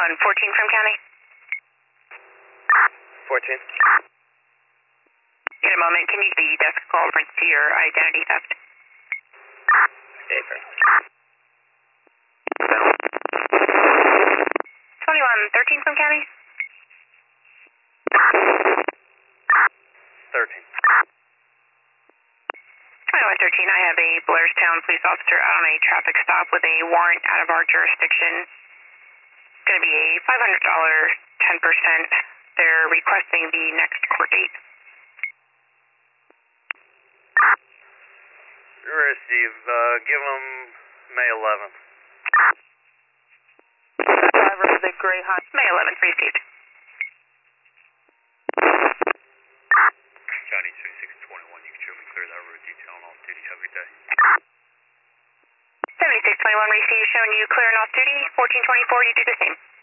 21, 14 from county. 14. In a moment, can you give the desk call reference to your identity theft? Safer. 21, 13 from county. 13. 2113, I have a Blairstown police officer out on a traffic stop with a warrant out of our jurisdiction. It's going to be a $500, 10%. They're requesting the next court date. Receive. Give them May 11th. Driver of the gray Honda. May 11th, received. County 2621, you can show me clear that road detail and off duty. Have a good day. 7621, receive, showing you clear and off duty. 1424, you do the same.